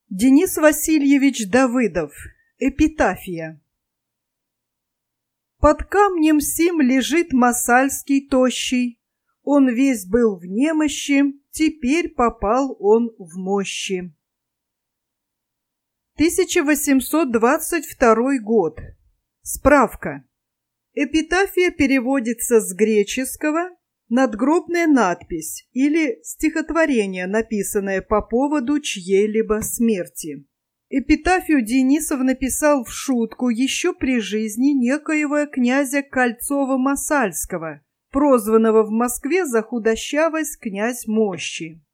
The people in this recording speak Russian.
Денис Васильевич Давыдов. Эпитафия. Под камнем сим лежит Масальский тощий. Он весь был в немощи, теперь попал он в мощи. 1822 год. Справка. Эпитафия переводится с греческого «надгробная надпись» или стихотворение, написанное по поводу чьей-либо смерти. Эпитафию Денисов написал в шутку еще при жизни некоего князя Кольцова-Масальского, прозванного в Москве за худощавость князь Мощи.